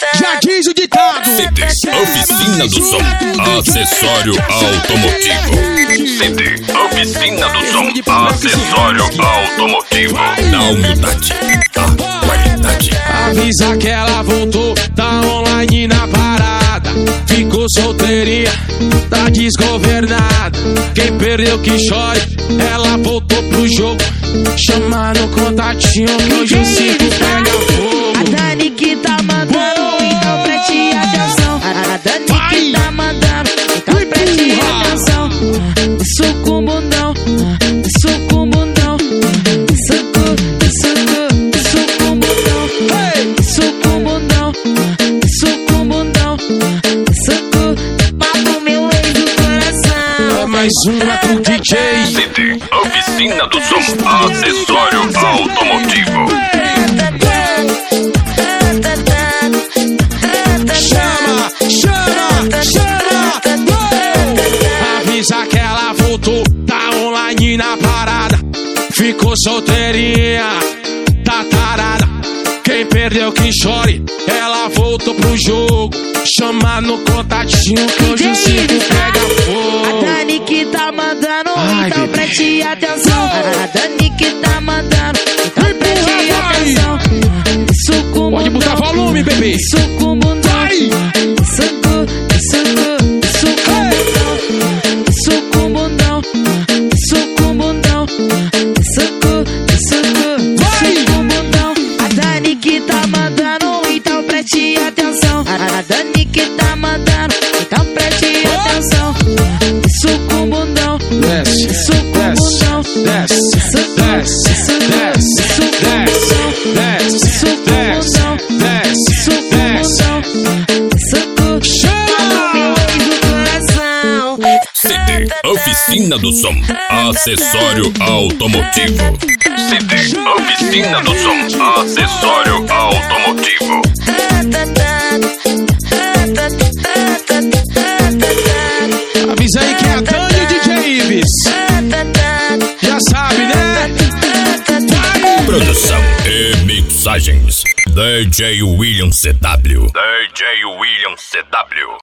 Já diz o ditado. CD Oficina do Som, acessório automotivo. CD Oficina do Som, acessório automotivo. Da humildade, da qualidade. Avisa que ela voltou, tá online na parada. Ficou solteirinha, tá desgovernada. Quem perdeu que chore, ela voltou pro jogo. Chama no contatinho que hoje o cinto pega fogo. A Dani que tá mandando, então preste atenção. A Dani que tá mandando, então preste atenção. Isso com bundão, isso com bundão. Isso com bundão. Isso com bundão, isso com bundão. Isso com papo meu ex do coração. É mais uma pro DJ. CD Oficina do Som, acessório automotivo. Chama, chama, chama. Avisa que ela voltou, tá online na parada. Ficou solteirinha, tá tarada. Quem perdeu que chore, ela voltou pro jogo. Chama no contatinho que hoje o cinto pega fogo. A Dani que tá mandando, Ai, então bebê. preste atenção. A Dani que tá mandando, então preste atenção. Isso com Pode botar bundão, volume, bebê. isso com bundão. Isso com bundão. Isso com bundão. Isso com bundão. A Dani que tá mandando, então preste atenção. A Dani que tá mandando, então preste atenção. Isso com bundão. Desce, Isso com bundão. desce, desce, desce, desce, desce, Isso com bundão. desce, Isso com bundão. Isso com chama. meu ex do coração. CD Oficina do Som, acessório automotivo. CD Oficina do Som, acessório automotivo. Avisa aí que é a Dani DJ Ives. Já sabe, né? Produção e mixagens DJ William CW. DJ William CW.